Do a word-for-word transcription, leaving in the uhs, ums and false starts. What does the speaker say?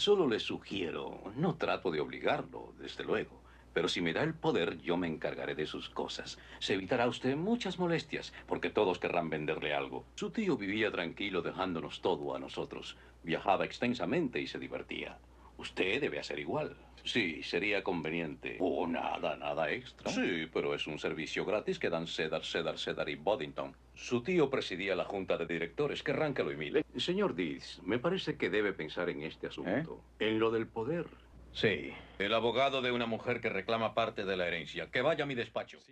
Solo le sugiero, no trato de obligarlo, desde luego. Pero si me da el poder, yo me encargaré de sus cosas. Se evitará usted muchas molestias, porque todos querrán venderle algo. Su tío vivía tranquilo dejándonos todo a nosotros. Viajaba extensamente y se divertía. Usted debe hacer igual. Sí, sería conveniente. Oh, nada, nada extra. Sí, pero es un servicio gratis que dan Cedar, Cedar, Cedar y Boddington. Su tío presidía la junta de directores. Querrán que lo imite. Señor Deeds, me parece que debe pensar en este ¿Eh? asunto. En lo del poder. Sí. El abogado de una mujer que reclama parte de la herencia. Que vaya a mi despacho.